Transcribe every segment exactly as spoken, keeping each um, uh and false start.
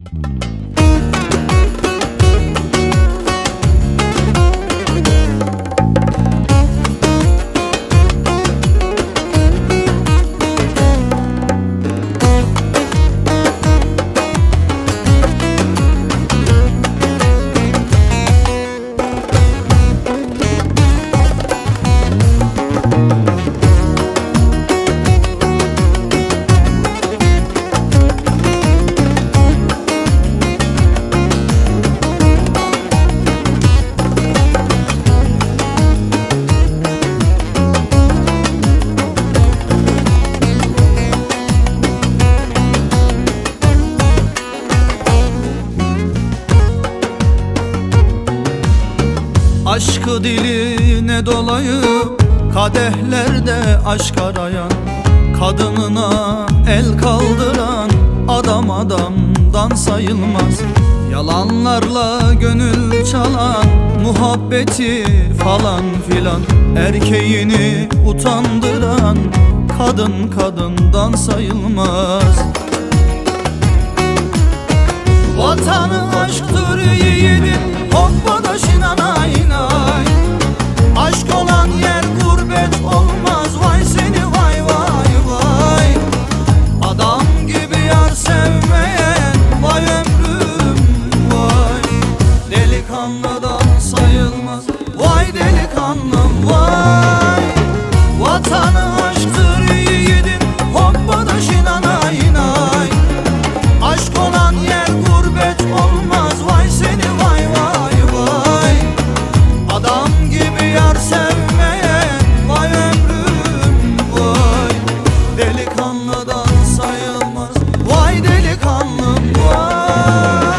Aşkı diline dolayıp kadehlerde aşk arayan, kadınına el kaldıran adam adamdan sayılmaz. Yalanlarla gönül çalan, muhabbeti falan filan, erkeğini utandıran kadın kadından sayılmaz. Vatanı aşktır yiğidin, hoppadaş inanay inay. Aşk olan yer gurbet olmaz, vay seni vay vay vay. Adam gibi yar sevmeyen, vay ömrüm vay. Delikanlıdan sayılmaz, vay delikanlım vay. Vatanı aşktır yiğidin, hoppadaş inanay inay. Aşk olan yer gurbet olmaz, vay seni vay vay vay. Adam gibi yar sevmeyen, vay ömrüm vay. Delikanlıdan sayılmaz, vay delikanlım vay.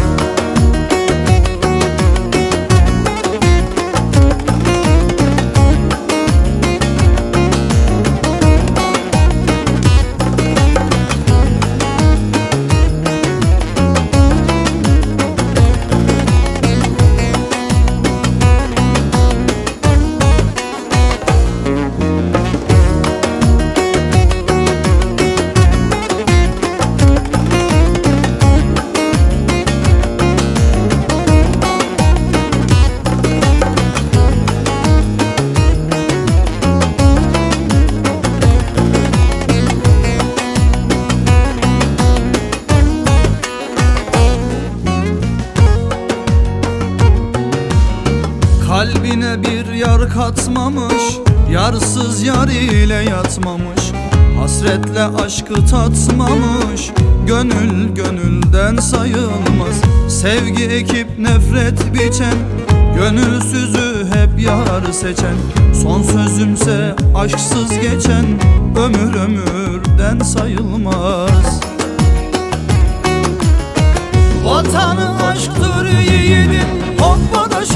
Kalbine bir yar katmamış, yarsız yar ile yatmamış. Hasretle aşkı tatmamış, gönül gönülden sayılmaz. Sevgi ekip nefret biçen, gönülsüzü hep yar seçen. Son sözümse aşksız geçen, ömür ömürden sayılmaz. Vatanı aşktır yiğidin, hoppadaş